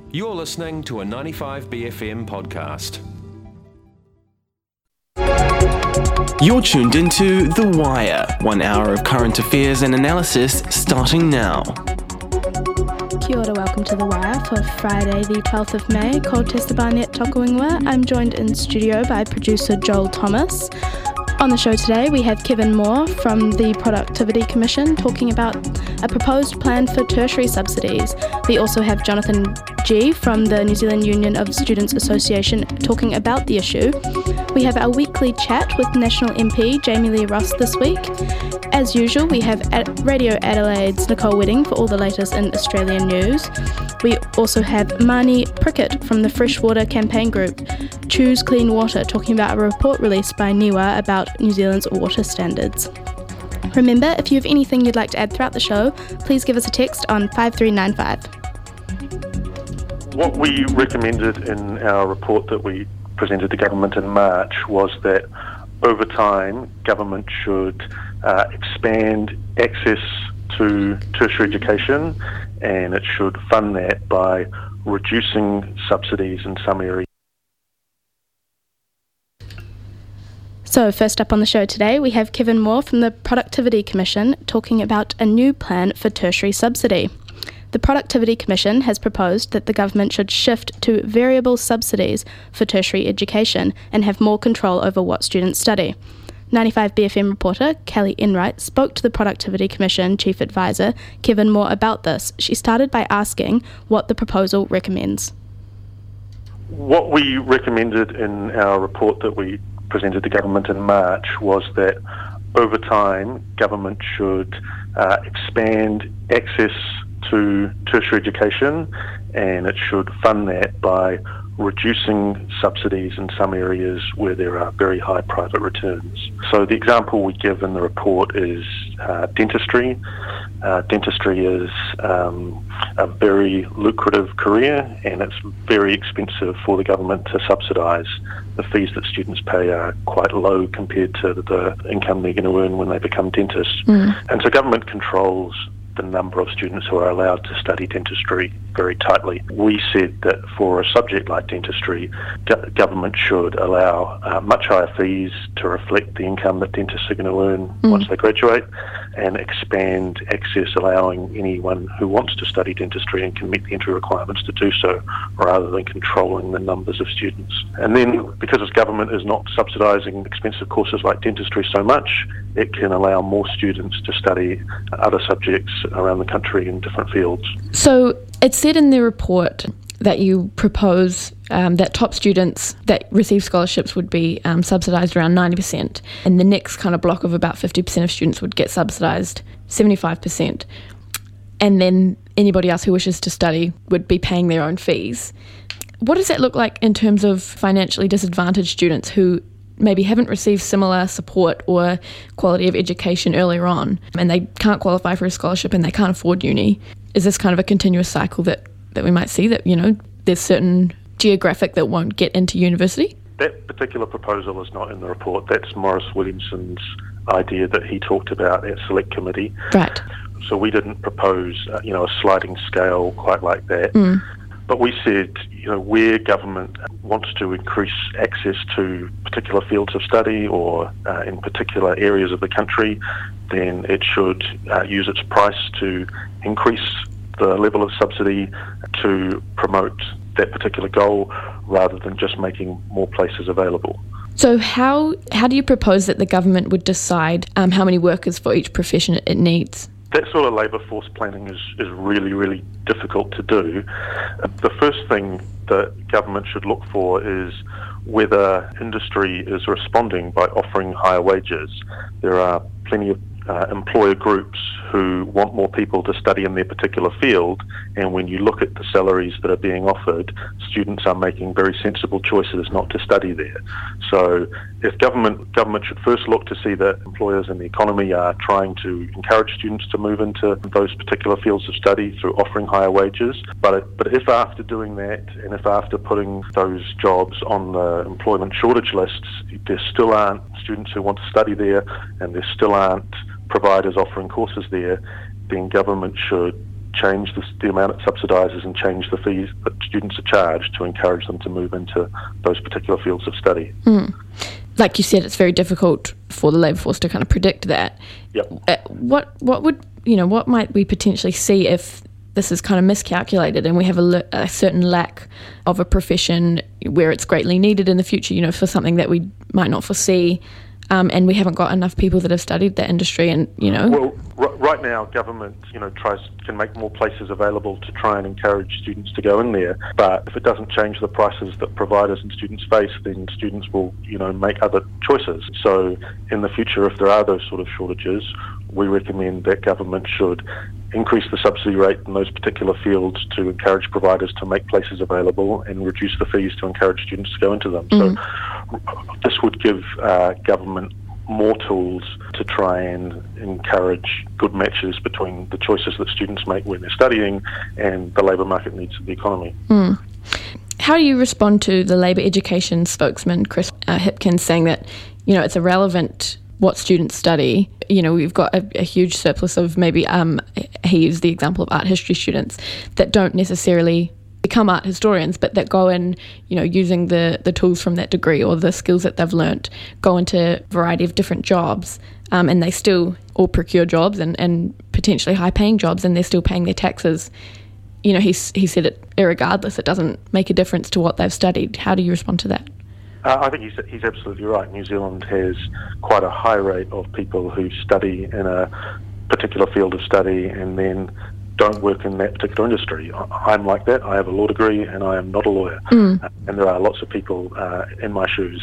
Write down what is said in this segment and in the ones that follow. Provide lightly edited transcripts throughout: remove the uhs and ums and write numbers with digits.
You're listening to a 95BFM podcast. You're tuned into The Wire, 1 hour of current affairs and analysis starting now. Kia ora, welcome to The Wire for Friday the 12th of May. Ko Testa Barnett toku ingoa. I'm joined in studio by producer Joel Thomas. On the show today we have Kevin Moore from the Productivity Commission talking about a proposed plan for tertiary subsidies. We also have Jonathan G from the New Zealand Union of Students Association talking about the issue. We have our weekly chat with National MP Jamie Lee Ross this week. As usual, we have Radio Adelaide's Nicole Wedding for all the latest in Australian news. We also have Marnie Prickett from the Freshwater Campaign Group, Choose Clean Water, talking about a report released by NIWA about New Zealand's water standards. Remember, if you have anything you'd like to add throughout the show, please give us a text on 5395. What we recommended in our report that we presented to government in March was that over time government should expand access to tertiary education, and it should fund that by reducing subsidies in some areas. So first up on the show today, we have Kevin Moore from the Productivity Commission talking about a new plan for tertiary subsidy. The Productivity Commission has proposed that the government should shift to variable subsidies for tertiary education and have more control over what students study. 95BFM reporter Kelly Enright spoke to the Productivity Commission Chief Advisor Kevin Moore about this. She started by asking what the proposal recommends. What we recommended in our report that we presented to government in March was that over time government should expand access to tertiary education, and it should fund that by reducing subsidies in some areas where there are very high private returns. So the example we give in the report is dentistry. Dentistry is a very lucrative career, and it's very expensive for the government to subsidise. The fees that students pay are quite low compared to the income they're going to earn when they become dentists. And so government controls the number of students who are allowed to study dentistry very tightly. We said that for a subject like dentistry, government should allow much higher fees to reflect the income that dentists are going to earn once they graduate, and expand access, allowing anyone who wants to study dentistry and can meet the entry requirements to do so, rather than controlling the numbers of students. And then, because government is not subsidising expensive courses like dentistry so much, it can allow more students to study other subjects around the country in different fields. So it said in the report that you propose that top students that receive scholarships would be subsidised around 90%, and the next kind of block of about 50% of students would get subsidised 75%, and then anybody else who wishes to study would be paying their own fees. What does that look like in terms of financially disadvantaged students who maybe haven't received similar support or quality of education earlier on, and they can't qualify for a scholarship and they can't afford uni? Is this kind of a continuous cycle that we might see, that, you know, there's certain geographic that won't get into university? That particular proposal is not in the report. That's Maurice Williamson's idea that he talked about at Select Committee. Right. So we didn't propose, a sliding scale quite like that. But we said, where government wants to increase access to particular fields of study or in particular areas of the country, then it should use its price to increase the level of subsidy to promote that particular goal, rather than just making more places available. So how do you propose that the government would decide how many workers for each profession it needs? That sort of labour force planning is really, really difficult to do. The first thing that government should look for is whether industry is responding by offering higher wages. There are plenty of employer groups who want more people to study in their particular field, and when you look at the salaries that are being offered, students are making very sensible choices not to study there. So if government should first look to see that employers and the economy are trying to encourage students to move into those particular fields of study through offering higher wages. But if after doing that, and if after putting those jobs on the employment shortage lists, there still aren't students who want to study there, and there still aren't providers offering courses there, then government should change the amount it subsidises and change the fees that students are charged to encourage them to move into those particular fields of study. Like you said, it's very difficult for the labour force to kind of predict that. Yep. What might we potentially see if this is kind of miscalculated and we have a certain lack of a profession where it's greatly needed in the future, for something that we might not foresee, and we haven't got enough people that have studied that industry and. Well, right now, government, can make more places available to try and encourage students to go in there. But if it doesn't change the prices that providers and students face, then students will, make other choices. So in the future, if there are those sort of shortages, we recommend that government should increase the subsidy rate in those particular fields to encourage providers to make places available and reduce the fees to encourage students to go into them. So this would give government more tools to try and encourage good matches between the choices that students make when they're studying and the labour market needs of the economy. How do you respond to the labour education spokesman, Chris Hipkins, saying that, it's irrelevant what students study? We've got a huge surplus of maybe, he used the example of art history students that don't necessarily become art historians, but that go in, using the tools from that degree or the skills that they've learnt, go into a variety of different jobs, and they still all procure jobs and potentially high-paying jobs, and they're still paying their taxes. He said it irregardless. It doesn't make a difference to what they've studied. How do you respond to that? I think he's absolutely right. New Zealand has quite a high rate of people who study in a particular field of study and then don't work in that particular industry. I'm like that. I have a law degree and I am not a lawyer. And there are lots of people in my shoes.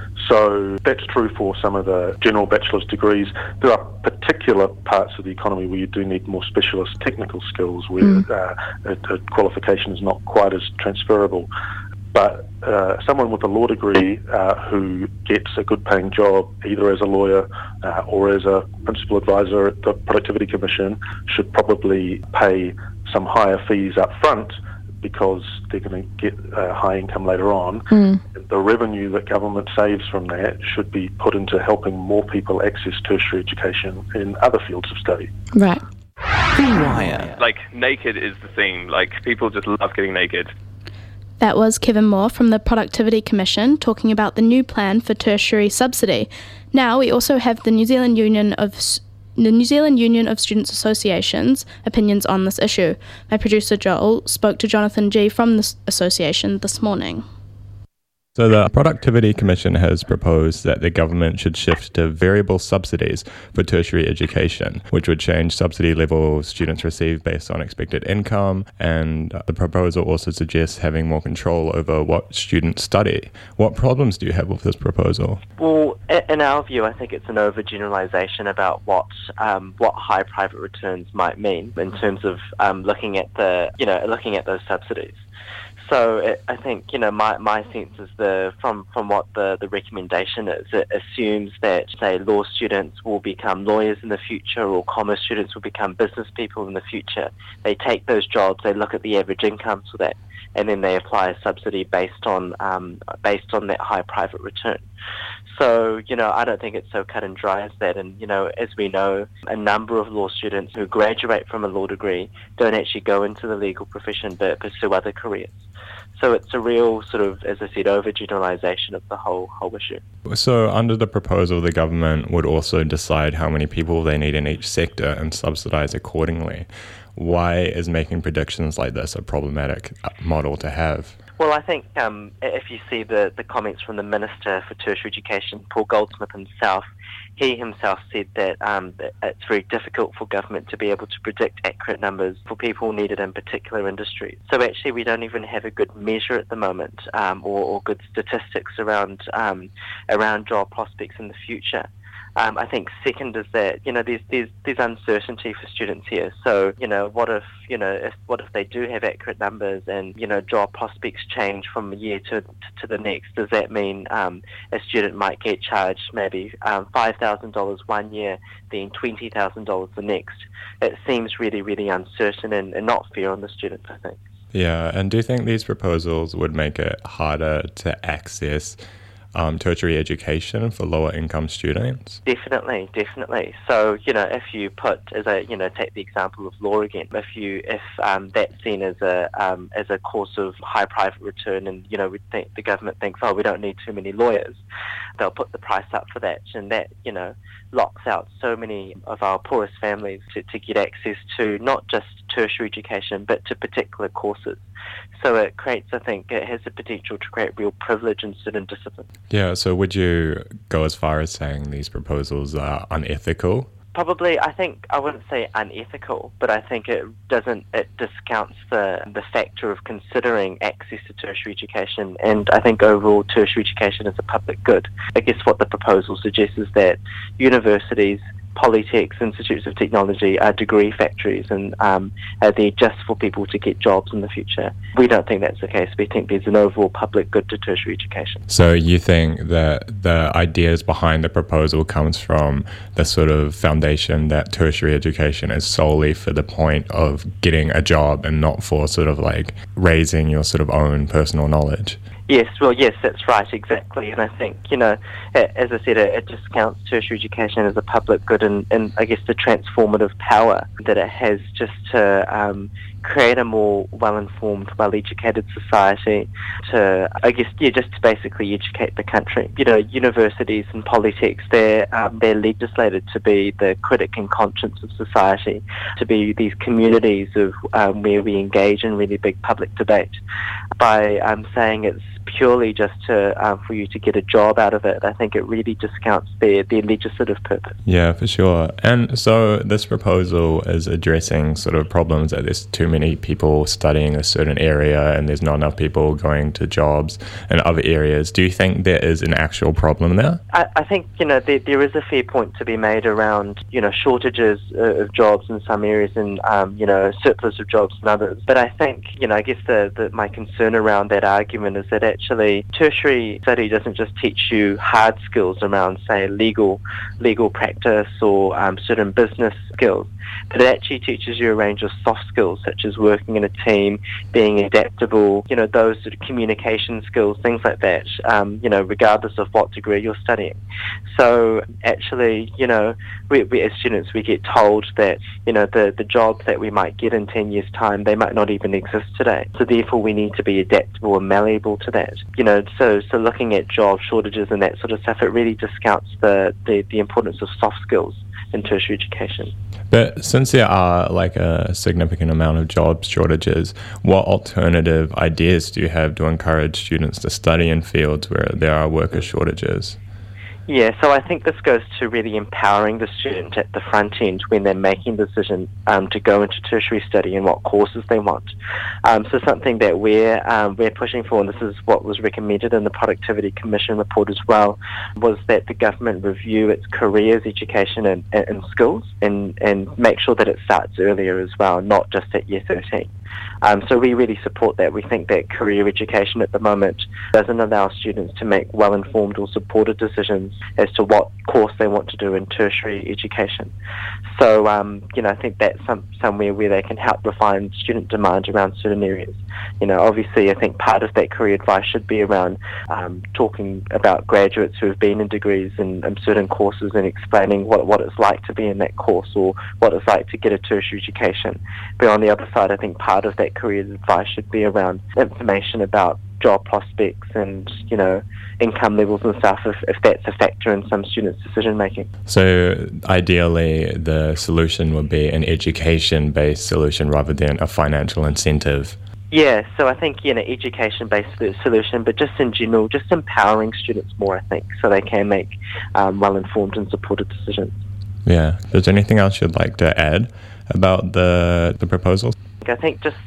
So that's true for some of the general bachelor's degrees. There are particular parts of the economy where you do need more specialist technical skills where a qualification is not quite as transferable. But someone with a law degree who gets a good paying job either as a lawyer or as a principal advisor at the Productivity Commission should probably pay some higher fees up front because they're going to get a high income later on. The revenue that government saves from that should be put into helping more people access tertiary education in other fields of study. Right. The Wire. Like, naked is the theme. Like, people just love getting naked. That was Kevin Moore from the Productivity Commission talking about the new plan for tertiary subsidy. Now we also have the New Zealand Union of Students Associations opinions on this issue. My producer Joel spoke to Jonathan G from this association this morning. So the Productivity Commission has proposed that the government should shift to variable subsidies for tertiary education, which would change subsidy levels students receive based on expected income, and the proposal also suggests having more control over what students study. What problems do you have with this proposal? Well, in our view, I think it's an overgeneralization about what high private returns might mean in terms of looking at those subsidies. So I think, my sense is from what the recommendation is, it assumes that, say, law students will become lawyers in the future or commerce students will become business people in the future. They take those jobs, they look at the average income for that, and then they apply a subsidy based on that high private return. So, I don't think it's so cut and dry as that. And, as we know, a number of law students who graduate from a law degree don't actually go into the legal profession but pursue other careers. So it's a real sort of, as I said, overgeneralization of the whole issue. So under the proposal, the government would also decide how many people they need in each sector and subsidize accordingly. Why is making predictions like this a problematic model to have? Well, I think if you see the comments from the Minister for Tertiary Education, Paul Goldsmith himself, he himself said that it's very difficult for government to be able to predict accurate numbers for people needed in particular industries. So actually we don't even have a good measure at the moment or good statistics around job prospects in the future. I think second is that there's uncertainty for students here. So what if they do have accurate numbers and job prospects change from a year to the next? Does that mean a student might get charged maybe $5,000 one year, then $20,000 the next? It seems really, really uncertain and not fair on the students, I think. Yeah, and do you think these proposals would make it harder to access tertiary education for lower income students? Definitely. So, if you put, take the example of law again, if that's seen as a course of high private return, and, the government thinks, we don't need too many lawyers, they'll put the price up for that, and that, locks out so many of our poorest families to get access to not just tertiary education, but to particular courses. So it has the potential to create real privilege in certain disciplines. Yeah, so would you go as far as saying these proposals are unethical? Probably, I wouldn't say unethical, but I think it discounts the factor of considering access to tertiary education, and I think overall tertiary education is a public good. I guess what the proposal suggests is that universities, polytechs, institutes of technology are degree factories, and they're just for people to get jobs in the future. We don't think that's the case. We think there's an overall public good to tertiary education. So you think that the ideas behind the proposal comes from the sort of foundation that tertiary education is solely for the point of getting a job and not for sort of like raising your sort of own personal knowledge? Yes, that's right, exactly. And I think, as I said, it discounts tertiary education as a public good, and I guess the transformative power that it has just to create a more well-informed, well-educated society, to basically educate the country. Universities and polytechs, they're legislated to be the critic and conscience of society, to be these communities of where we engage in really big public debate. By saying it's purely just for you to get a job out of it, I think it really discounts their legislative purpose. Yeah, for sure. And so this proposal is addressing sort of problems that there's too many people studying a certain area and there's not enough people going to jobs in other areas. Do you think there is an actual problem there? I think, there is a fair point to be made around, shortages of jobs in some areas and, surplus of jobs in others. But I think, I guess my concern around that argument is that actually tertiary study doesn't just teach you hard skills around, say, legal practice or certain business skills, but it actually teaches you a range of soft skills such as working in a team, being adaptable, those sort of communication skills, things like that, regardless of what degree you're studying. So actually, we as students, we get told that, the jobs that we might get in 10 years' time, they might not even exist today. So therefore we need to be adaptable and malleable to that. So looking at job shortages and that sort of stuff, it really discounts the importance of soft skills in tertiary education. But since there are like a significant amount of job shortages, what alternative ideas do you have to encourage students to study in fields where there are worker shortages? Yeah, so I think this goes to really empowering the student at the front end when they're making the decision to go into tertiary study and what courses they want. So something that we're pushing for, and this is what was recommended in the Productivity Commission report as well, was that the government review its careers education and skills and make sure that it starts earlier as well, not just at year 13. So we really support that. We think that career education at the moment doesn't allow students to make well-informed or supported decisions as to what course they want to do in tertiary education. So, I think that's somewhere where they can help refine student demand around certain areas. Obviously, I think part of that career advice should be around talking about graduates who have been in degrees and certain courses and explaining what it's like to be in that course or what it's like to get a tertiary education. But on the other side, I think part of that career advice should be around information about job prospects and, income levels and stuff, if that's a factor in some students' decision making. So ideally, the solution would be an education-based solution rather than a financial incentive. Yeah, so I think, education-based solution, but just in general, just empowering students more, I think, so they can make well-informed and supported decisions. Yeah. Is there anything else you'd like to add about the proposal? I think just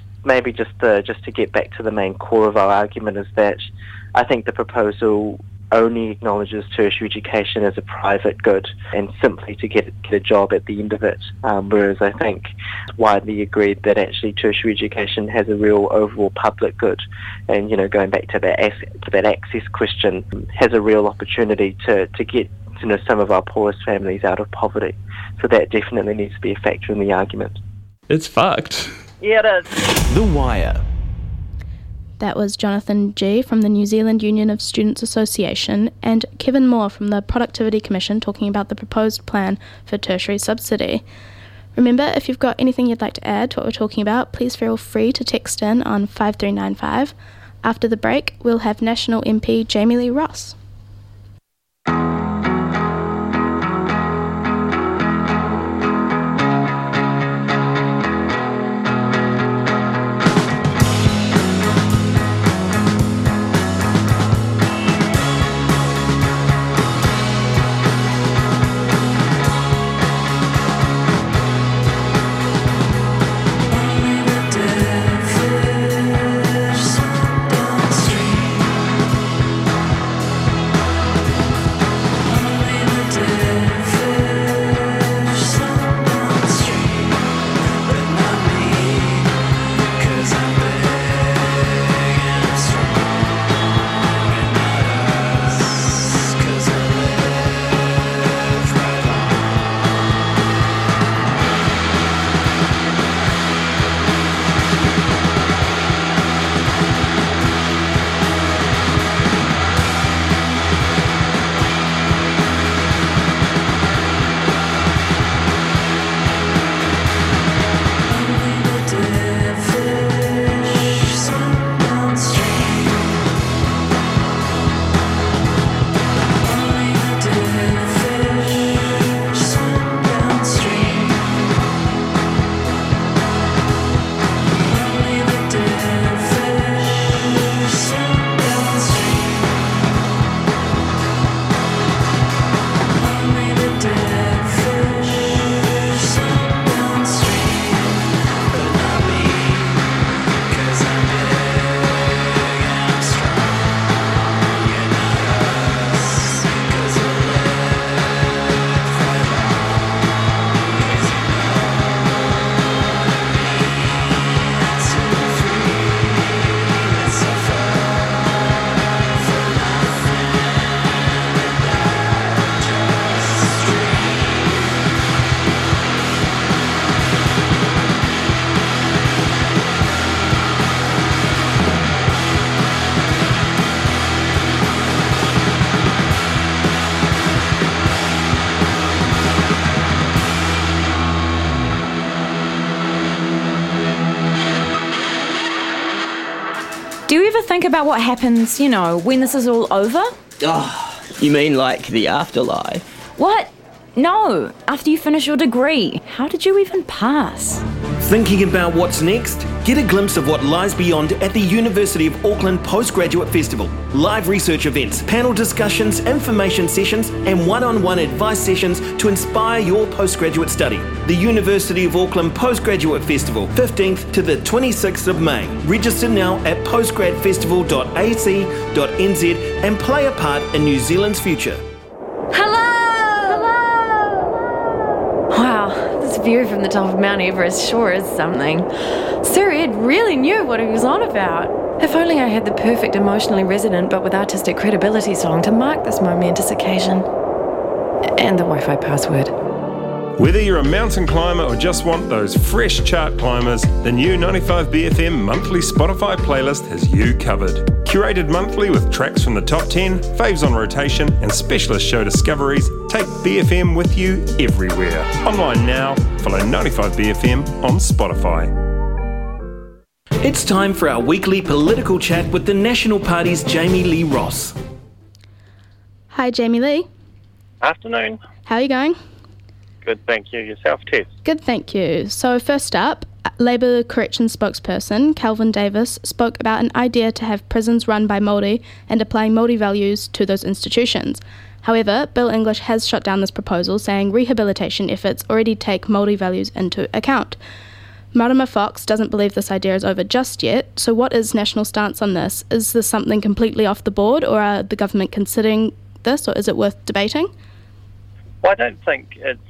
to get back to the main core of our argument is that I think the proposal only acknowledges tertiary education as a private good and simply to get a job at the end of it, whereas I think it's widely agreed that actually tertiary education has a real overall public good, and going back to that access question, has a real opportunity to get some of our poorest families out of poverty. So that definitely needs to be a factor in the argument. It's fucked. Yeah, it is. The Wire. That was Jonathan G. from the New Zealand Union of Students Association and Kevin Moore from the Productivity Commission talking about the proposed plan for tertiary subsidy. Remember, if you've got anything you'd like to add to what we're talking about, please feel free to text in on 5395. After the break, we'll have National MP Jamie Lee Ross. Do you ever think about what happens, when this is all over? Oh, you mean like the afterlife? What? No, after you finish your degree. How did you even pass? Thinking about what's next? Get a glimpse of what lies beyond at the University of Auckland Postgraduate Festival. Live research events, panel discussions, information sessions, and one-on-one advice sessions to inspire your postgraduate study. The University of Auckland Postgraduate Festival, 15th to the 26th of May. Register now at postgradfestival.ac.nz and play a part in New Zealand's future. Wow, this view from the top of Mount Everest sure is something. Sir Ed really knew what he was on about. If only I had the perfect emotionally resonant but with artistic credibility song to mark this momentous occasion. And the Wi-Fi password. Whether you're a mountain climber or just want those fresh chart climbers, the new 95BFM monthly Spotify playlist has you covered. Curated monthly with tracks from the top 10, faves on rotation, and specialist show discoveries, take BFM with you everywhere. Online now, follow 95BFM on Spotify. It's time for our weekly political chat with the National Party's Jamie Lee Ross. Hi, Jamie Lee. Afternoon. How are you going? Good, thank you. Yourself, Tess? Good, thank you. So first up, Labour Corrections spokesperson Calvin Davis spoke about an idea to have prisons run by Māori and applying Māori values to those institutions. However, Bill English has shut down this proposal, saying rehabilitation efforts already take Māori values into account. Marama Fox doesn't believe this idea is over just yet, so what is National stance on this? Is this something completely off the board, or are the government considering this, or is it worth debating? Well, I don't think it's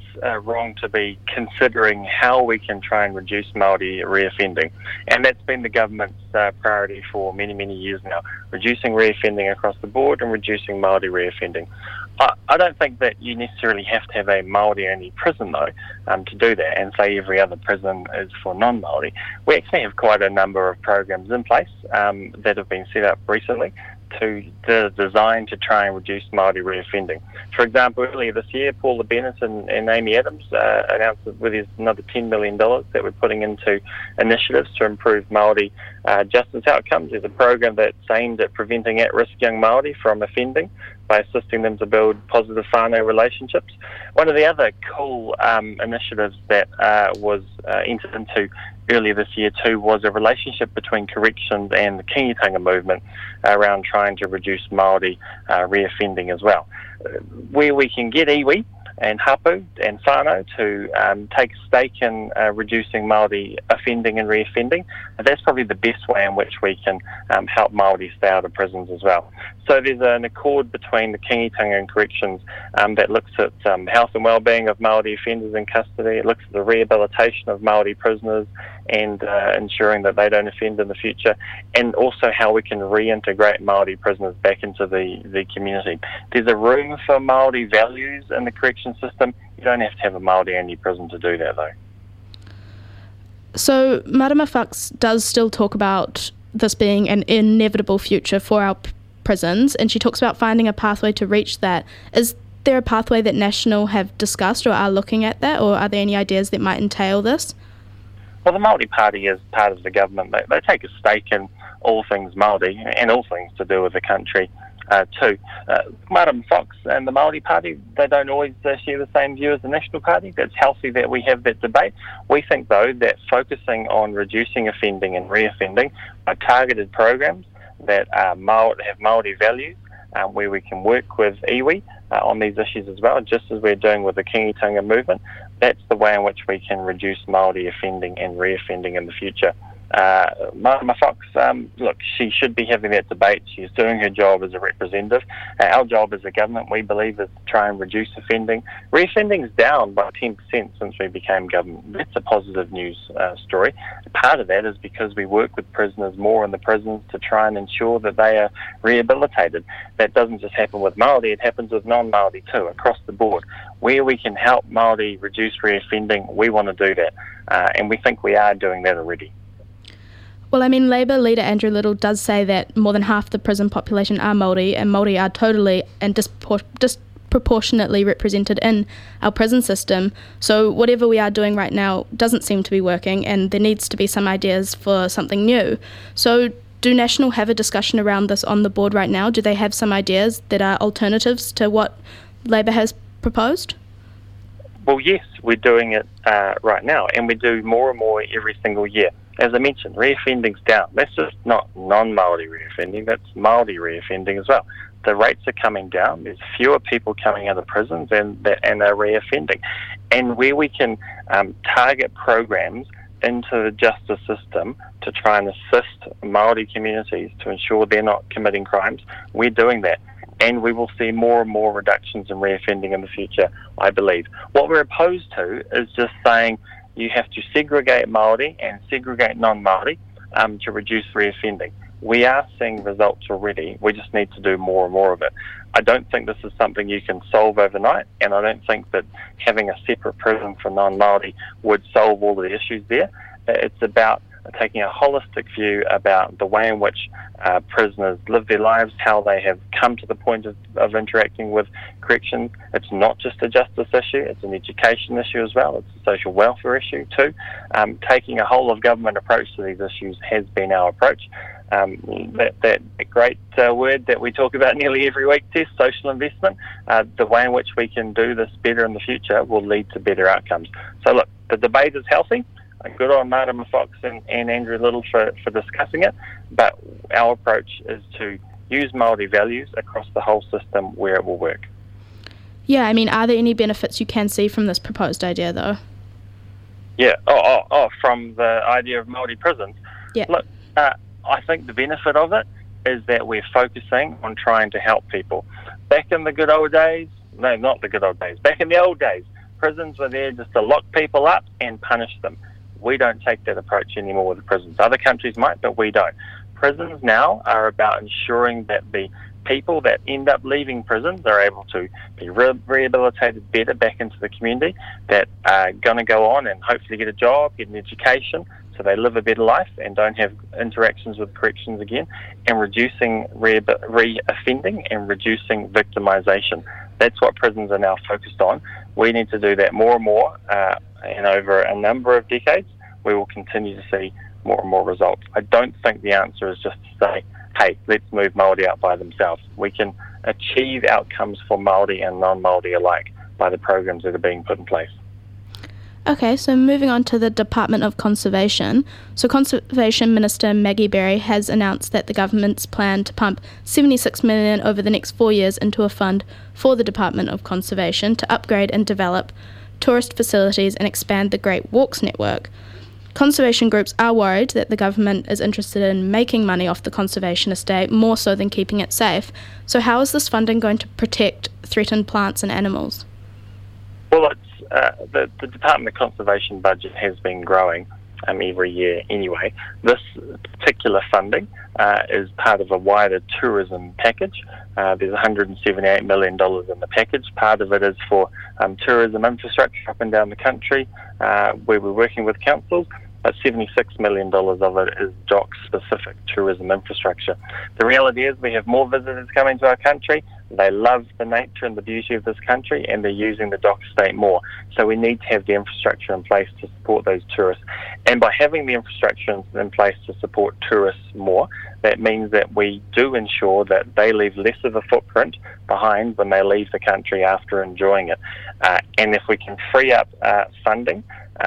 wrong to be considering how we can try and reduce Māori reoffending. And that's been the government's priority for many, many years now, reducing reoffending across the board and reducing Māori reoffending. I don't think that you necessarily have to have a Māori-only prison, though, to do that, and say every other prison is for non-Māori. We actually have quite a number of programs in place that have been set up recently designed to try and reduce Māori reoffending. For example, earlier this year, Paula Bennett and Amy Adams announced that with another $10 million that we're putting into initiatives to improve Māori justice outcomes. There's a program that's aimed at preventing at-risk young Māori from offending by assisting them to build positive whānau relationships. One of the other cool initiatives that was entered into earlier this year too was a relationship between corrections and the Kingitanga movement around trying to reduce Māori reoffending as well. Where we can get iwi and hapu and whānau to take a stake in reducing Māori offending and reoffending, that's probably the best way in which we can help Māori stay out of prisons as well. So there's an accord between the Kingitanga and corrections that looks at health and well-being of Māori offenders in custody. It looks at the rehabilitation of Māori prisoners and ensuring that they don't offend in the future, and also how we can reintegrate Māori prisoners back into the community. There's a room for Māori values in the correction system. You don't have to have a Māori-only prison to do that, though. So Marama Fox does still talk about this being an inevitable future for our prisons, and she talks about finding a pathway to reach that. Is there a pathway that National have discussed or are looking at that, or are there any ideas that might entail this? Well, the Māori Party is part of the government. They take a stake in all things Māori and all things to do with the country too. Marama Fox and the Māori Party, they don't always share the same view as the National Party. That's healthy that we have that debate. We think, though, that focusing on reducing offending and reoffending by targeted programs that have Māori values, where we can work with iwi on these issues as well, just as we're doing with the Kingitanga movement, that's the way in which we can reduce Māori offending and reoffending in the future. Marama Fox, look, she should be having that debate. She's doing her job as a representative. Our job as a government, we believe, is to try and reduce offending. Reoffending is down by 10% since we became government. That's a positive news story. Part of that is because we work with prisoners more in the prisons to try and ensure that they are rehabilitated. That doesn't just happen with Māori, it happens with non-Māori too, across the board. Where we can help Māori reduce reoffending, we want to do that. And we think we are doing that already. Well, I mean, Labour leader Andrew Little does say that more than half the prison population are Māori, and Māori are totally and disproportionately represented in our prison system. So whatever we are doing right now doesn't seem to be working, and there needs to be some ideas for something new. So do National have a discussion around this on the board right now? Do they have some ideas that are alternatives to what Labour has proposed? Well, yes, we're doing it right now, and we do more and more every single year. As I mentioned, reoffending's down. That's just not non-Māori reoffending, that's Māori reoffending as well. The rates are coming down. There's fewer people coming out of prisons and are reoffending. And where we can target programs into the justice system to try and assist Māori communities to ensure they're not committing crimes, we're doing that. And we will see more and more reductions in reoffending in the future, I believe. What we're opposed to is just saying you have to segregate Māori and segregate non-Māori to reduce reoffending. We are seeing results already. We just need to do more and more of it. I don't think this is something you can solve overnight, and I don't think that having a separate prison for non-Māori would solve all the issues there. It's about taking a holistic view about the way in which prisoners live their lives, how they have come to the point of interacting with corrections. It's not just a justice issue, it's an education issue as well, it's a social welfare issue too. Taking a whole of government approach to these issues has been our approach. That great word that we talk about nearly every week, Tess, social investment, the way in which we can do this better in the future will lead to better outcomes. So look, the debate is healthy. Good on Marama Fox and Andrew Little for discussing it, but our approach is to use Māori values across the whole system where it will work. Yeah, I mean, are there any benefits you can see from this proposed idea, though? Yeah, from the idea of Māori prisons? Yeah. Look, I think the benefit of it is that we're focusing on trying to help people. Back in the good old days, no, not the good old days, back in the old days, prisons were there just to lock people up and punish them. We don't take that approach anymore with the prisons. Other countries might, but we don't. Prisons now are about ensuring that the people that end up leaving prisons are able to be rehabilitated better back into the community, that are going to go on and hopefully get a job, get an education, so they live a better life and don't have interactions with corrections again, and reducing re-offending and reducing victimisation. That's what prisons are now focused on. We need to do that more and more, and over a number of decades, we will continue to see more and more results. I don't think the answer is just to say, hey, let's move Māori out by themselves. We can achieve outcomes for Māori and non-Māori alike by the programs that are being put in place. Okay, so moving on to the Department of Conservation. So Conservation Minister Maggie Berry has announced that the government's plan to pump $76 million over the next 4 years into a fund for the Department of Conservation to upgrade and develop tourist facilities and expand the Great Walks network. Conservation groups are worried that the government is interested in making money off the conservation estate more so than keeping it safe. So how is this funding going to protect threatened plants and animals? Well, the Department of Conservation budget has been growing every year anyway. This particular funding is part of a wider tourism package. There's $178 million in the package. Part of it is for tourism infrastructure up and down the country, where we're working with councils, but $76 million of it is DOC-specific tourism infrastructure. The reality is we have more visitors coming to our country. They love the nature and the beauty of this country, and they're using the DOC estate more. So we need to have the infrastructure in place to support those tourists. And by having the infrastructure in place to support tourists more, that means that we do ensure that they leave less of a footprint behind when they leave the country after enjoying it. And if we can free up funding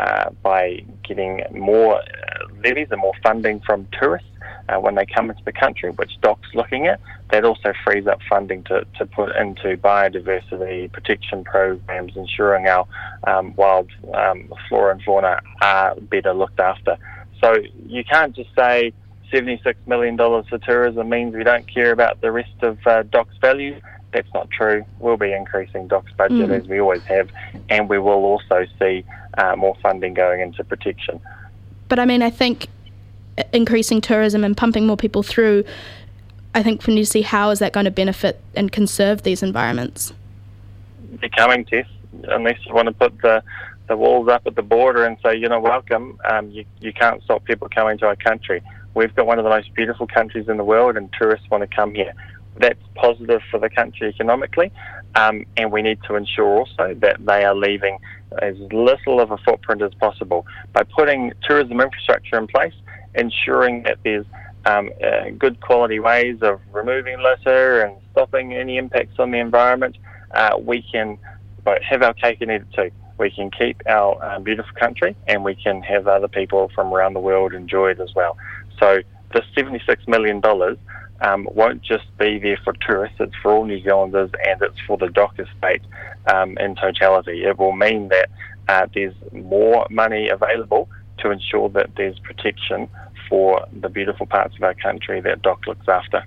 by getting more levies and more funding from tourists when they come into the country, which DOC's looking at, that also frees up funding to put into biodiversity protection programs, ensuring our wild flora and fauna are better looked after. So you can't just say $76 million for tourism means we don't care about the rest of DOC's values. That's not true. We'll be increasing DOC's budget as we always have, and we will also see more funding going into protection. But I mean, I think increasing tourism and pumping more people through, I think we need to see how is that going to benefit and conserve these environments. They're coming, Tess. Unless you want to put the walls up at the border and say, you're not welcome, you can't stop people coming to our country. We've got one of the most beautiful countries in the world, and tourists want to come here. That's positive for the country economically, and we need to ensure also that they are leaving as little of a footprint as possible. By putting tourism infrastructure in place, ensuring that there's good quality ways of removing litter and stopping any impacts on the environment, we can both have our cake and eat it too. We can keep our beautiful country, and we can have other people from around the world enjoy it as well. So the $76 million won't just be there for tourists, it's for all New Zealanders, and it's for the DOC estate in totality. It will mean that there's more money available to ensure that there's protection for the beautiful parts of our country that DOC looks after.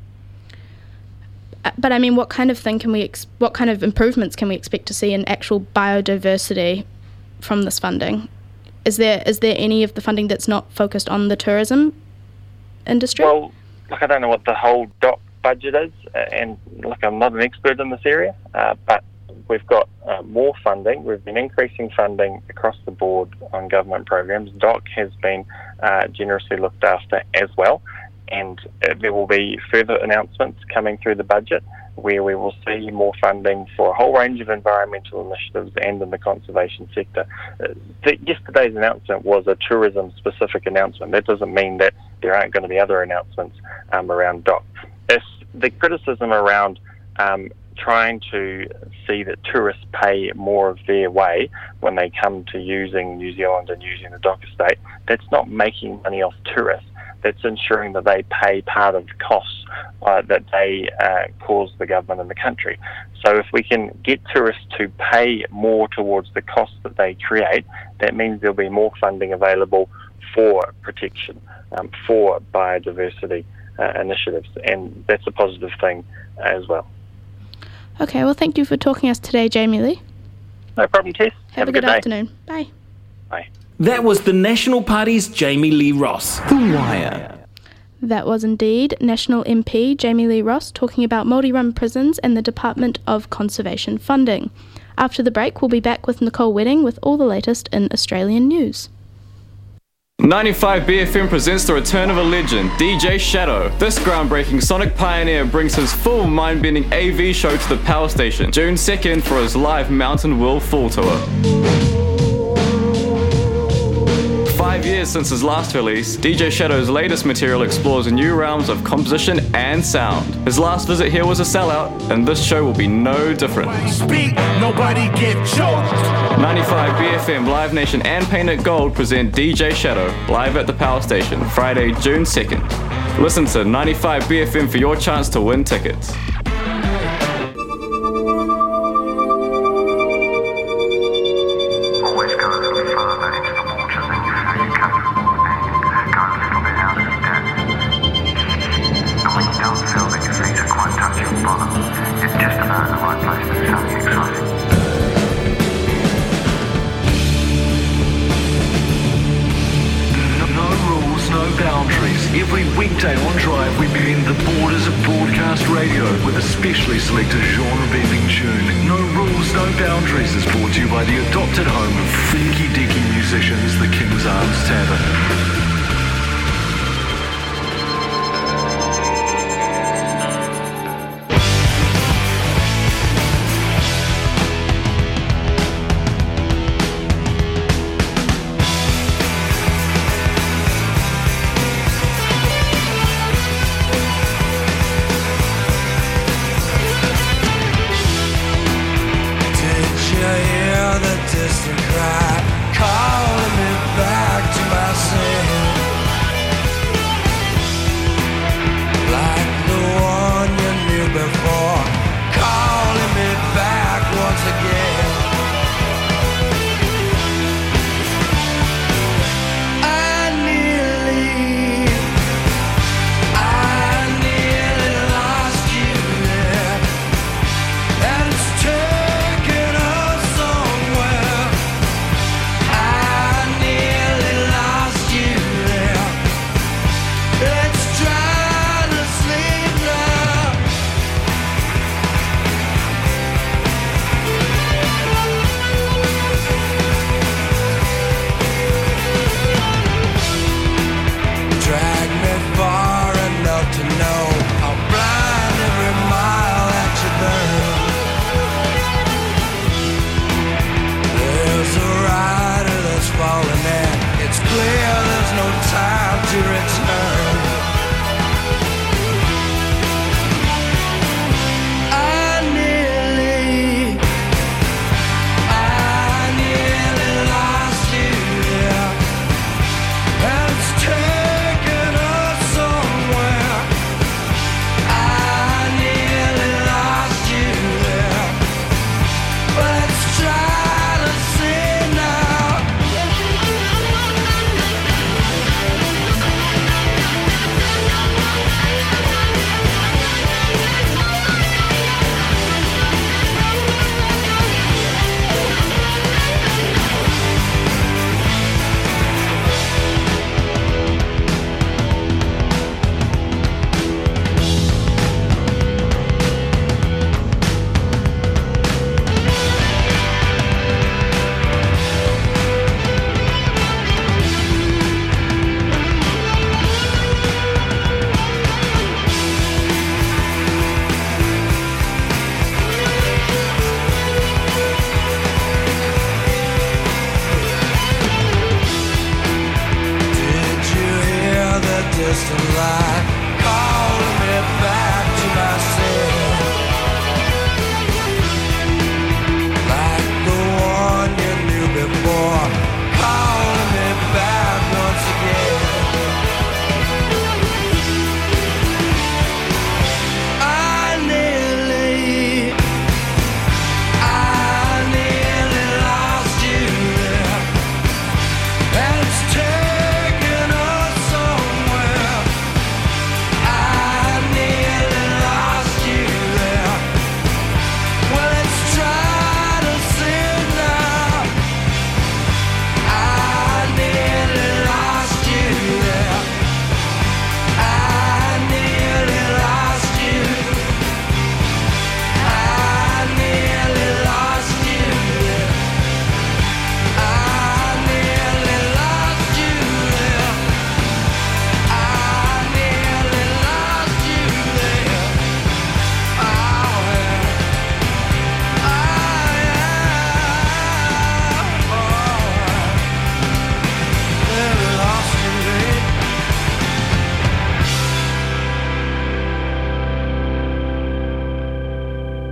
But I mean, what kind of improvements can we expect to see in actual biodiversity from this funding? Is there any of the funding that's not focused on the tourism industry? Well, look, I don't know what the whole DOC budget is, and look, I'm not an expert in this area, but we've got more funding. We've been increasing funding across the board on government programs. DOC has been generously looked after as well, and there will be further announcements coming through the budget where we will see more funding for a whole range of environmental initiatives and in the conservation sector. Yesterday's announcement was a tourism-specific announcement. That doesn't mean that there aren't going to be other announcements around DOC. If the criticism around trying to see that tourists pay more of their way when they come to using New Zealand and using the DOC estate, that's not making money off tourists. That's ensuring that they pay part of the costs that they cause the government and the country. So if we can get tourists to pay more towards the costs that they create, that means there'll be more funding available for protection, for biodiversity initiatives, and that's a positive thing as well. Okay, well, thank you for talking to us today, Jamie Lee. No problem, Tess. Have a good day. afternoon. Bye. Bye. That was the National Party's Jamie Lee Ross. The Wire. That was indeed National MP Jamie Lee Ross talking about Māori-run prisons and the Department of Conservation funding. After the break, we'll be back with Nicole Wedding with all the latest in Australian news. 95 BFM presents the return of a legend, DJ Shadow. This groundbreaking sonic pioneer brings his full mind-bending AV show to the Power Station, June 2nd for his live Mountain World Full Tour. 5 years since his last release, DJ Shadow's latest material explores new realms of composition and sound. His last visit here was a sellout, and this show will be no different. Speak, nobody get choked. 95 BFM, Live Nation and Paint It Gold present DJ Shadow live at the Power Station, Friday, June 2nd. Listen to 95 BFM for your chance to win tickets. Every weekday on Drive, we bend the borders of broadcast radio with a specially selected genre-bending tune. No rules, no boundaries is brought to you by the adopted home of freaky-deaky musicians, the King's Arms Tavern.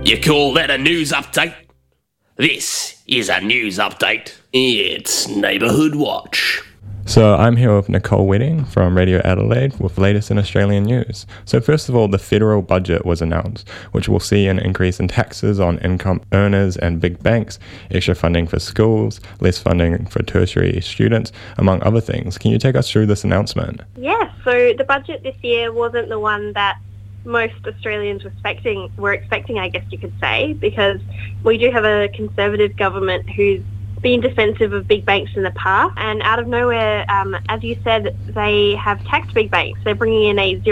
You call that a news update? This is a news update. It's Neighbourhood Watch. So I'm here with Nicole Wedding from Radio Adelaide with the latest in Australian news. So first of all, the federal budget was announced, which will see an increase in taxes on income earners and big banks, extra funding for schools, less funding for tertiary students, among other things. Can you take us through this announcement? Yeah, so the budget this year wasn't the one that most Australians were expecting, I guess you could say, because we do have a Conservative government who's been defensive of big banks in the past, and out of nowhere, as you said, they have taxed big banks. They're bringing in a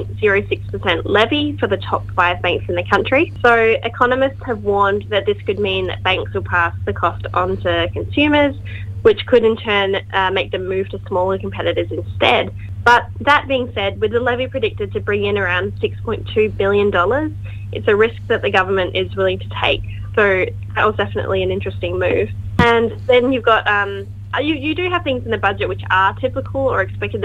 0.06% levy for the top 5 banks in the country. So economists have warned that this could mean that banks will pass the cost on to consumers, which could in turn make them move to smaller competitors instead. But that being said, with the levy predicted to bring in around $6.2 billion, it's a risk that the government is willing to take. So that was definitely an interesting move. And then you've got, you do have things in the budget which are typical or expected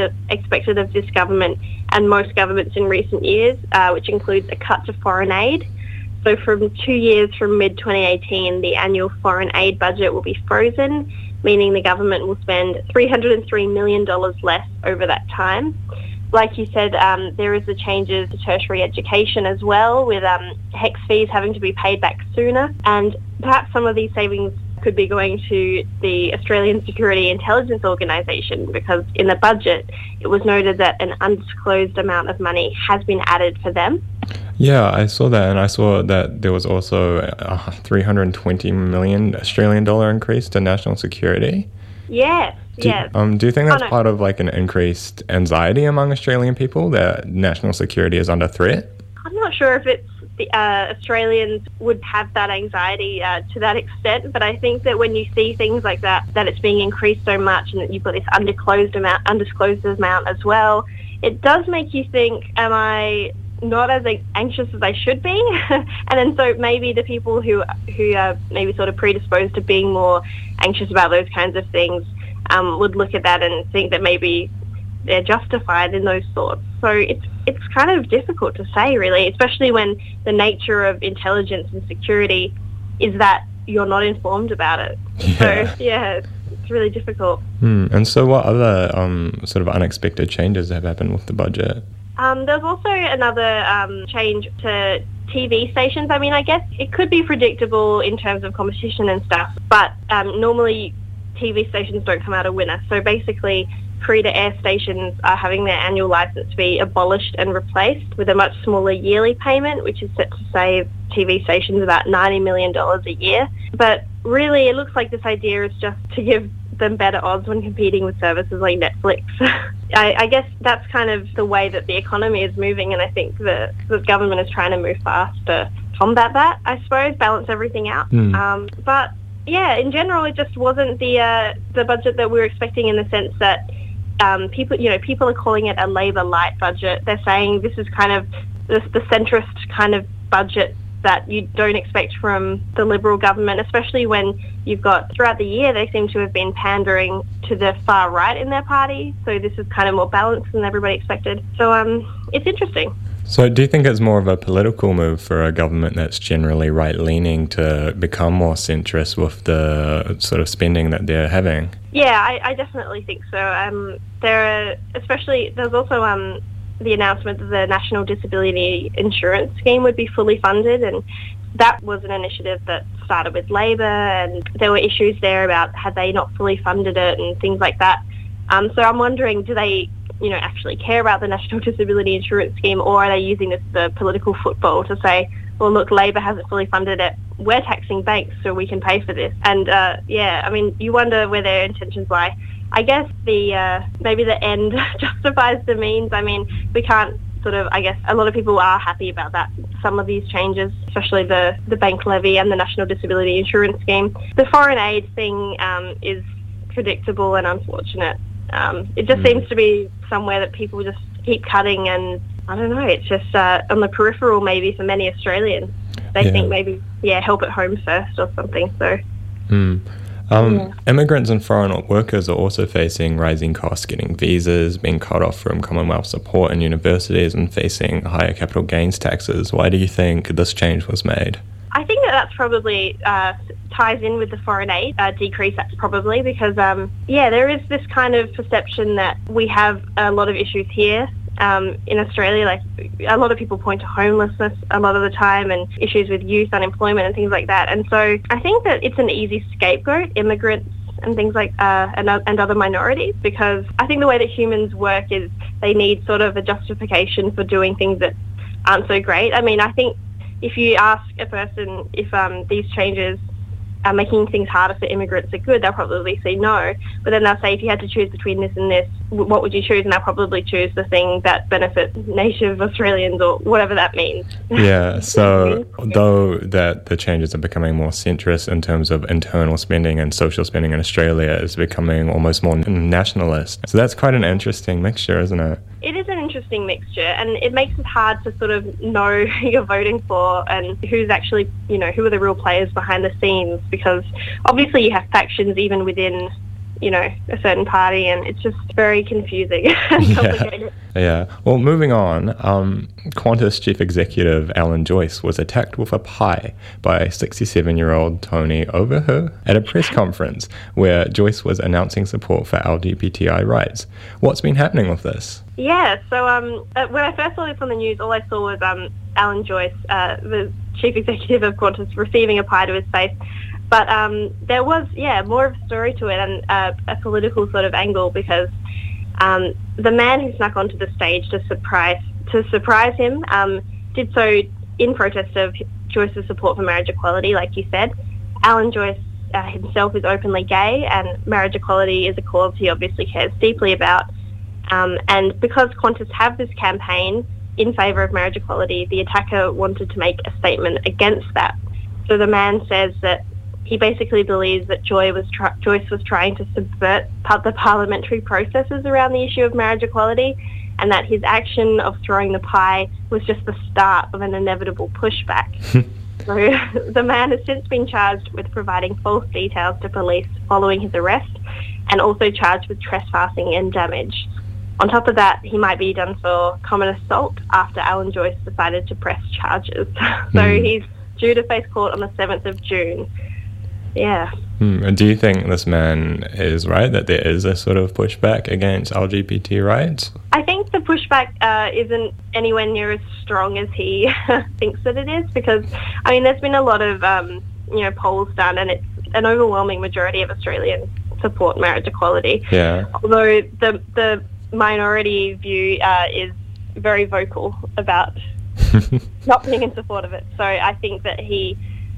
of this government and most governments in recent years, which includes a cut to foreign aid. So from 2 years from mid-2018, the annual foreign aid budget will be frozen, meaning the government will spend $303 million less over that time. Like you said, there is the changes to tertiary education as well, with HECS fees having to be paid back sooner. And perhaps some of these savings could be going to the Australian Security Intelligence Organisation, because in the budget it was noted that an undisclosed amount of money has been added for them. Yeah, I saw that, and I saw that there was also a $320 million Australian dollar increase to national security. Yes. Do you think that's part of like an increased anxiety among Australian people that national security is under threat? I'm not sure if it's Australians would have that anxiety to that extent, but I think that when you see things like that it's being increased so much and that you've got this undisclosed amount as well, it does make you think, am I not as anxious as I should be? And then so maybe the people who are maybe sort of predisposed to being more anxious about those kinds of things would look at that and think that maybe they're justified in those thoughts. So it's kind of difficult to say, really, especially when the nature of intelligence and security is that you're not informed about it. Yeah. So, yeah, it's really difficult. And so what other sort of unexpected changes have happened with the budget? There's also another change to TV stations. I mean, I guess it could be predictable in terms of competition and stuff, but normally TV stations don't come out a winner. So basically, free-to-air stations are having their annual licence fee abolished and replaced with a much smaller yearly payment, which is set to save TV stations about $90 million a year. But really, it looks like this idea is just to give them better odds when competing with services like Netflix. I guess that's kind of the way that the economy is moving, and I think the government is trying to move fast to combat that, I suppose, balance everything out. But yeah, in general, it just wasn't the budget that we were expecting, in the sense that people are calling it a Labor light budget. They're saying this is kind of the centrist kind of budget that you don't expect from the Liberal government, especially when you've got, throughout the year, they seem to have been pandering to the far right in their party. So this is kind of more balanced than everybody expected. So it's interesting. So do you think it's more of a political move for a government that's generally right-leaning to become more centrist with the sort of spending that they're having? Yeah, I definitely think so. There's also the announcement that the National Disability Insurance Scheme would be fully funded, and that was an initiative that started with Labor, and there were issues there about had they not fully funded it and things like that. So I'm wondering, do they actually care about the National Disability Insurance Scheme, or are they using this as a political football to say, well, look, Labor hasn't fully funded it, we're taxing banks so we can pay for this? And I mean, you wonder where their intentions lie. I guess maybe the end justifies the means. I mean, we can't I guess a lot of people are happy about that, some of these changes, especially the bank levy and the National Disability Insurance Scheme. The foreign aid thing is predictable and unfortunate. It just seems to be somewhere that people just keep cutting, and I don't know, it's just on the peripheral maybe for many Australians. They think maybe, help at home first or something. So. Immigrants and foreign workers are also facing rising costs getting visas, being cut off from Commonwealth support in universities, and facing higher capital gains taxes. Why do you think this change was made? I think that's probably ties in with the foreign aid decrease, probably, because, there is this kind of perception that we have a lot of issues here in Australia. Like, a lot of people point to homelessness a lot of the time and issues with youth unemployment and things like that. And so I think that it's an easy scapegoat, immigrants and things like and other minorities, because I think the way that humans work is they need sort of a justification for doing things that aren't so great. I mean, I think if you ask a person if these changes are making things harder for immigrants are good, they'll probably say no. But then they'll say, if you had to choose between this and this, what would you choose? And they'll probably choose the thing that benefits native Australians, or whatever that means. Yeah, so though that the changes are becoming more centrist in terms of internal spending and social spending in Australia is becoming almost more nationalist. So that's quite an interesting mixture, isn't it? It is an interesting mixture, and it makes it hard to sort of know who you're voting for and who's actually, who are the real players behind the scenes, because obviously you have factions even within, a certain party, and it's just very confusing and complicated. Yeah. Well, moving on, Qantas chief executive Alan Joyce was attacked with a pie by 67-year-old Tony Overher at a press conference where Joyce was announcing support for LGBTI rights. What's been happening with this? Yeah, so when I first saw this on the news, all I saw was Alan Joyce, the chief executive of Qantas, receiving a pie to his face. But there was, more of a story to it, and a political sort of angle, because the man who snuck onto the stage to surprise him did so in protest of Joyce's support for marriage equality, like you said. Alan Joyce himself is openly gay, and marriage equality is a cause he obviously cares deeply about. And because Qantas have this campaign in favour of marriage equality, the attacker wanted to make a statement against that. So the man says that he basically believes that Joyce was trying to subvert the parliamentary processes around the issue of marriage equality, and that his action of throwing the pie was just the start of an inevitable pushback. So the man has since been charged with providing false details to police following his arrest, and also charged with trespassing and damage. On top of that, he might be done for common assault after Alan Joyce decided to press charges. So he's due to face court on the 7th of June. Yeah. And do you think this man is right, that there is a sort of pushback against LGBT rights? I think the pushback isn't anywhere near as strong as he thinks that it is, because, there's been a lot of, polls done, and it's an overwhelming majority of Australians support marriage equality. Yeah. Although the minority view is very vocal about not being in support of it. So I think that he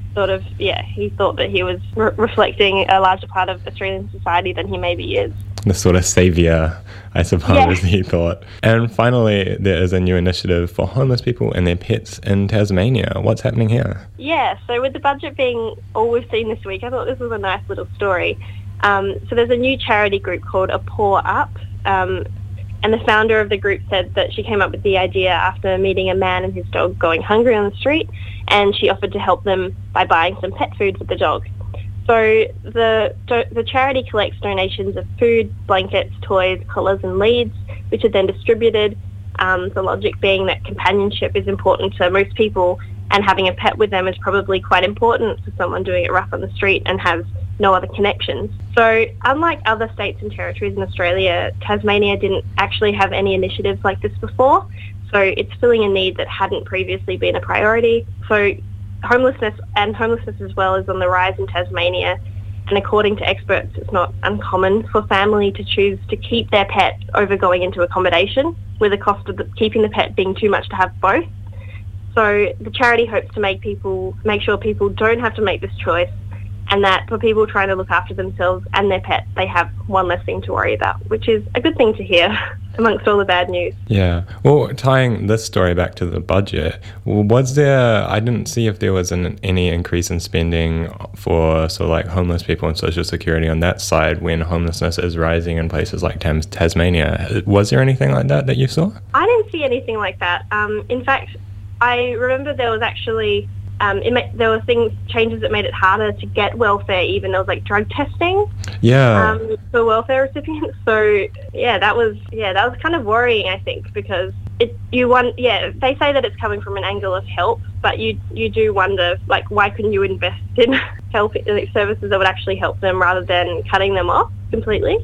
he thought that he was reflecting a larger part of Australian society than he maybe is. The sort of saviour, I suppose, he thought. And finally, there is a new initiative for homeless people and their pets in Tasmania. What's happening here? Yeah, so with the budget being all we've seen this week, I thought this was a nice little story. So there's a new charity group called A Paw Up, and the founder of the group said that she came up with the idea after meeting a man and his dog going hungry on the street, and she offered to help them by buying some pet food for the dog. So the charity collects donations of food, blankets, toys, collars and leads, which are then distributed. The logic being that companionship is important to most people, and having a pet with them is probably quite important for someone doing it rough on the street and has no other connections. So unlike other states and territories in Australia, Tasmania didn't actually have any initiatives like this before. So it's filling a need that hadn't previously been a priority. So homelessness as well is on the rise in Tasmania. And according to experts, it's not uncommon for family to choose to keep their pet over going into accommodation, with the cost of keeping the pet being too much to have both. So the charity hopes to make sure people don't have to make this choice, and that for people trying to look after themselves and their pet, they have one less thing to worry about, which is a good thing to hear amongst all the bad news. Yeah. Well, tying this story back to the budget, I didn't see if there was any increase in spending for homeless people and social security on that side when homelessness is rising in places like Tasmania. Was there anything like that you saw? I didn't see anything like that. In fact, I remember there was actually there were changes that made it harder to get welfare. Even there was drug testing for welfare recipients. So that was kind of worrying, I think, because they say that it's coming from an angle of help, but you do wonder, like, why couldn't you invest in help services that would actually help them rather than cutting them off completely?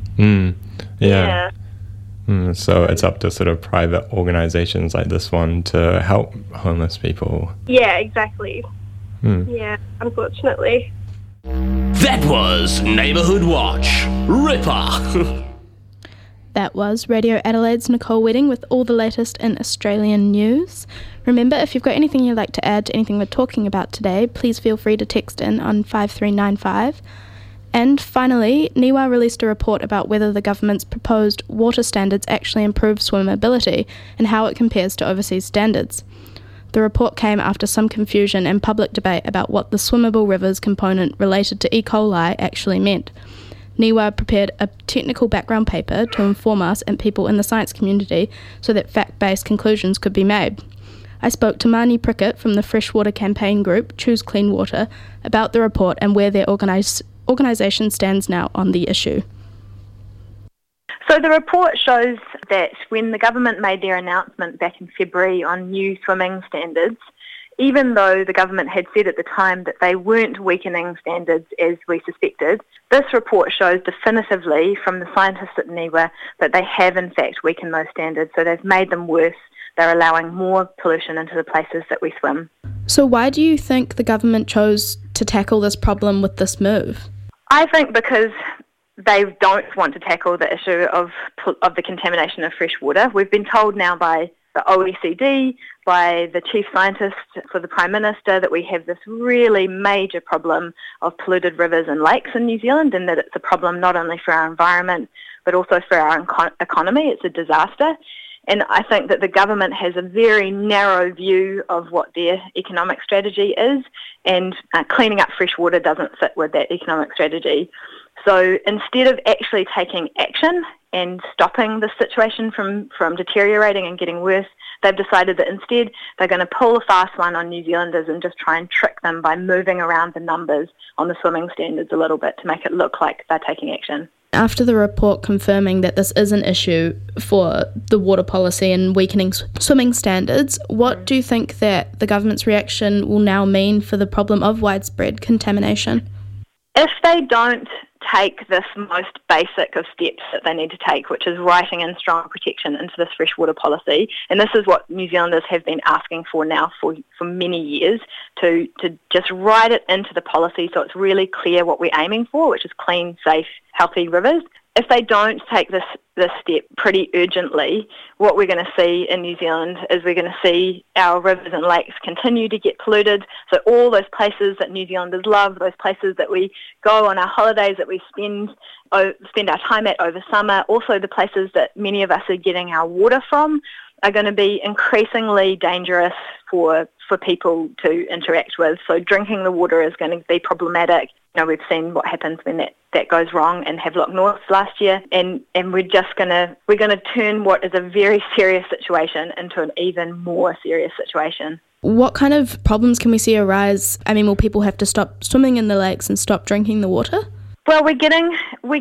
So it's up to sort of private organisations like this one to help homeless people. Yeah, exactly. Yeah, unfortunately. That was Neighbourhood Watch. Ripper. That was Radio Adelaide's Nicole Wedding with all the latest in Australian news. Remember, if you've got anything you'd like to add to anything we're talking about today, please feel free to text in on 5395. And finally, NIWA released a report about whether the government's proposed water standards actually improve swimmability and how it compares to overseas standards. The report came after some confusion and public debate about what the swimmable rivers component related to E. coli actually meant. NIWA prepared a technical background paper to inform us and people in the science community so that fact-based conclusions could be made. I spoke to Marnie Prickett from the Freshwater Campaign group Choose Clean Water about the report and where their organisation stands now on the issue. So the report shows that when the government made their announcement back in February on new swimming standards, even though the government had said at the time that they weren't weakening standards as we suspected, this report shows definitively from the scientists at NIWA that they have in fact weakened those standards, so they've made them worse. They're allowing more pollution into the places that we swim. So why do you think the government chose to tackle this problem with this move? I think because they don't want to tackle the issue of the contamination of fresh water. We've been told now by the OECD, by the chief scientist for the Prime Minister, that we have this really major problem of polluted rivers and lakes in New Zealand, and that it's a problem not only for our environment but also for our economy. It's a disaster. And I think that the government has a very narrow view of what their economic strategy is, and cleaning up fresh water doesn't fit with that economic strategy. So instead of actually taking action and stopping the situation from deteriorating and getting worse, they've decided that instead they're going to pull a fast one on New Zealanders and just try and trick them by moving around the numbers on the swimming standards a little bit to make it look like they're taking action. After the report confirming that this is an issue for the water policy and weakening swimming standards, what do you think that the government's reaction will now mean for the problem of widespread contamination? If they don't take this most basic of steps that they need to take, which is writing in strong protection into this freshwater policy, and this is what New Zealanders have been asking for now for many years, to just write it into the policy so it's really clear what we're aiming for, which is clean, safe, healthy rivers. If they don't take this step pretty urgently, what we're going to see in New Zealand is we're going to see our rivers and lakes continue to get polluted. So all those places that New Zealanders love, those places that we go on our holidays, that we spend our time at over summer, also the places that many of us are getting our water from, are going to be increasingly dangerous for people to interact with. So drinking the water is going to be problematic. You know, we've seen what happens when that goes wrong in Havelock North last year, and we're going to turn what is a very serious situation into an even more serious situation. What kind of problems can we see arise? I mean, will people have to stop swimming in the lakes and stop drinking the water? Well, we're getting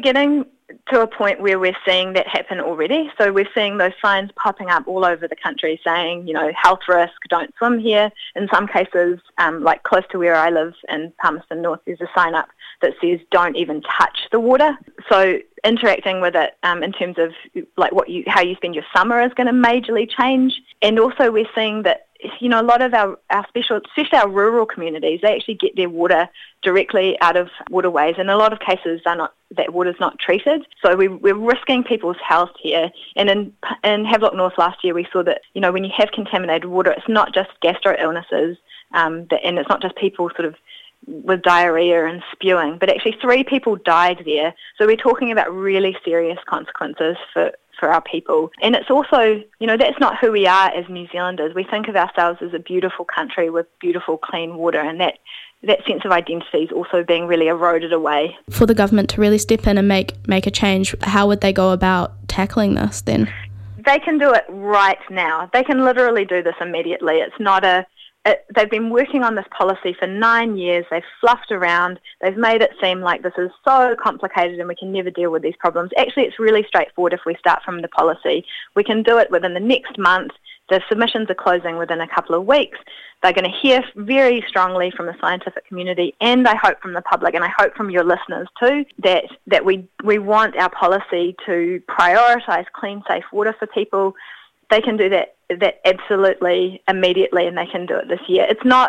to a point where we're seeing that happen already. So we're seeing those signs popping up all over the country saying, you know, health risk, don't swim here. In some cases, like close to where I live in Palmerston North, there's a sign up that says don't even touch the water. So interacting with it in terms of like how you spend your summer is going to majorly change. And also we're seeing that, you know, a lot of our especially our rural communities, they actually get their water directly out of waterways. In a lot of cases, that water's not treated. So we're risking people's health here. And in Havelock North last year, we saw that, you know, when you have contaminated water, it's not just gastro illnesses, and it's not just people sort of with diarrhea and spewing, but actually 3 people died there. So we're talking about really serious consequences for our people. And it's also, you know, that's not who we are as New Zealanders. We think of ourselves as a beautiful country with beautiful clean water, and that sense of identity is also being really eroded away. For the government to really step in and make a change, how would they go about tackling this then? They can do it right now. They can literally do this immediately. It's not they've been working on this policy for 9 years. They've fluffed around. They've made it seem like this is so complicated and we can never deal with these problems. Actually, it's really straightforward if we start from the policy. We can do it within the next month. The submissions are closing within a couple of weeks. They're going to hear very strongly from the scientific community, and I hope from the public, and I hope from your listeners too, that we want our policy to prioritise clean, safe water for people. They can do that absolutely immediately, and they can do it this year.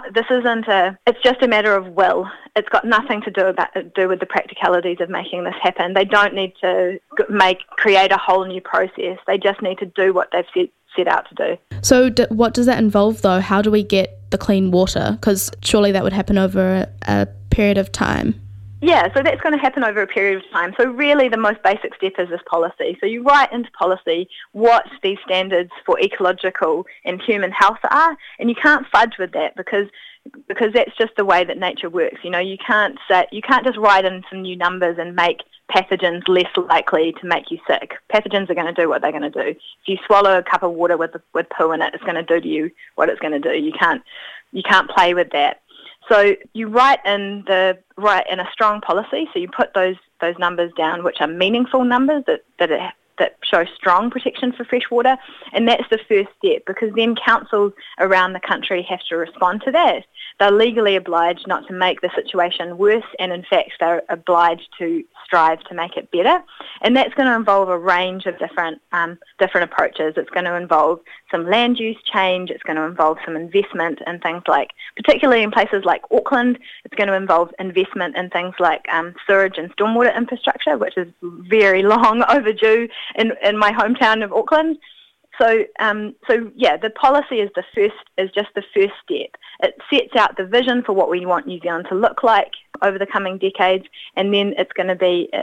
It's just a matter of will. It's got nothing to do with the practicalities of making this happen. They don't need to create a whole new process. They just need to do what they've set out to do. So what does that involve, though? How do we get the clean water? Because surely that would happen over a period of time. Yeah, so that's going to happen over a period of time. So really the most basic step is this policy. So you write into policy what these standards for ecological and human health are, and you can't fudge with that because that's just the way that nature works. You know, you can't just write in some new numbers and make pathogens less likely to make you sick. Pathogens are going to do what they're going to do. If you swallow a cup of water with poo in it, it's going to do to you what it's going to do. You can't play with that. So you write in a strong policy. So you put those numbers down, which are meaningful numbers that show strong protection for fresh water, and that's the first step, because then councils around the country have to respond to that. They're legally obliged not to make the situation worse, and in fact they're obliged to strive to make it better, and that's going to involve a range of different approaches. It's going to involve some land use change, it's going to involve some investment in things like, particularly in places like Auckland, it's going to involve investment in things like sewage and stormwater infrastructure, which is very long overdue in my hometown of Auckland. So yeah, the policy is just the first step. It sets out the vision for what we want New Zealand to look like over the coming decades, and then it's going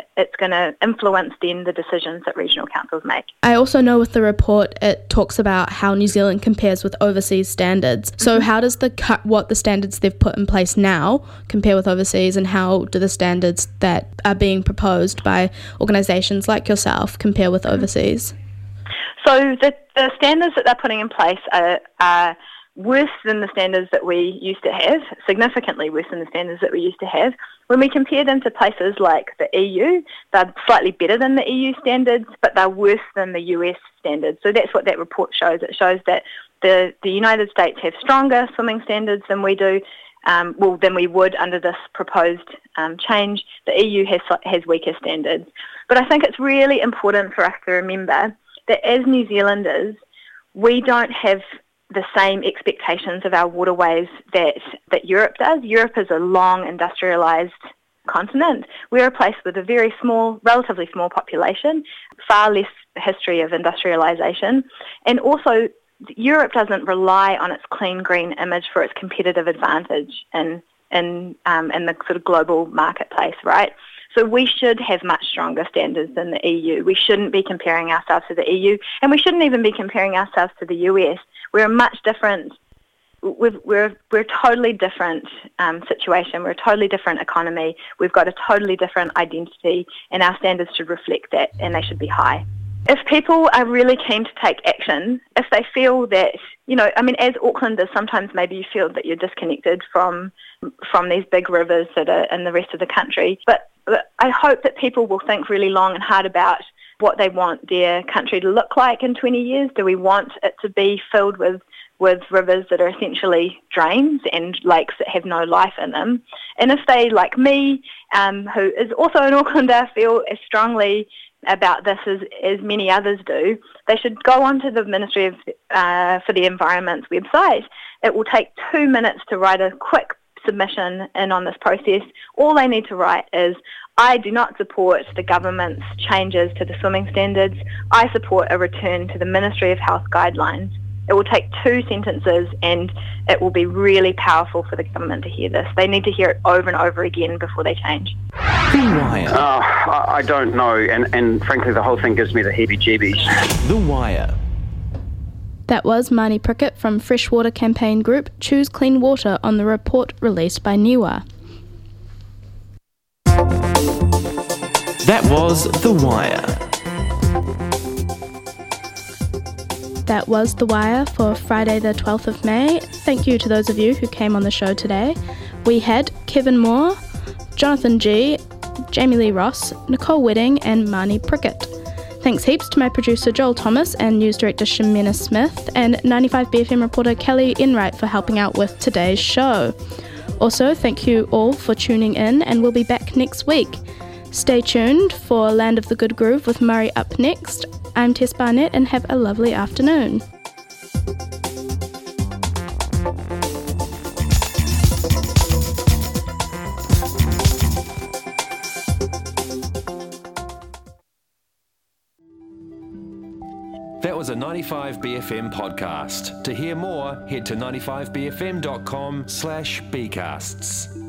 to influence then the decisions that regional councils make. I also know with the report it talks about how New Zealand compares with overseas standards. So how does what the standards they've put in place now compare with overseas, and how do the standards that are being proposed by organisations like yourself compare with overseas? So the standards that they're putting in place are worse than the standards that we used to have, significantly worse than the standards that we used to have. When we compare them to places like the EU, they're slightly better than the EU standards, but they're worse than the US standards. So that's what that report shows. It shows that the United States have stronger swimming standards than we do, than we would under this proposed change. The EU has weaker standards. But I think it's really important for us to remember that as New Zealanders, we don't have the same expectations of our waterways that Europe does. Europe is a long industrialised continent. We're a place with a very small, relatively small population, far less history of industrialisation, and also Europe doesn't rely on its clean green image for its competitive advantage in the sort of global marketplace, right? So we should have much stronger standards than the EU. We shouldn't be comparing ourselves to the EU, and we shouldn't even be comparing ourselves to the US. We're a much different. We're a totally different situation. We're a totally different economy. We've got a totally different identity, and our standards should reflect that, and they should be high. If people are really keen to take action, if they feel that, as Aucklanders, sometimes maybe you feel that you're disconnected from these big rivers that are in the rest of the country. But I hope that people will think really long and hard about what they want their country to look like in 20 years. Do we want it to be filled with rivers that are essentially drains and lakes that have no life in them? And if they, like me, who is also an Aucklander, feel as strongly about this as many others do, they should go onto the Ministry for the Environment's website. It will take 2 minutes to write a quick submission in on this process. All they need to write is, I do not support the government's changes to the swimming standards. I support a return to the Ministry of Health guidelines. It will take 2 sentences, and it will be really powerful for the government to hear this. They need to hear it over and over again before they change. The Wire. I don't know, and frankly the whole thing gives me the heebie-jeebies. The Wire. That was Marnie Prickett from Freshwater Campaign Group, Choose Clean Water, on the report released by NIWA. That was The Wire. That was The Wire for Friday the 12th of May. Thank you to those of you who came on the show today. We had Kevin Moore, Jonathan G, Jamie Lee Ross, Nicole Wedding and Marnie Prickett. Thanks heaps to my producer Joel Thomas and news director Shemina Smith and 95BFM reporter Kelly Enright for helping out with today's show. Also, thank you all for tuning in, and we'll be back next week. Stay tuned for Land of the Good Groove with Murray up next. I'm Tess Barnett, and have a lovely afternoon. That was a 95BFM podcast. To hear more, head to 95bfm.com/bcasts.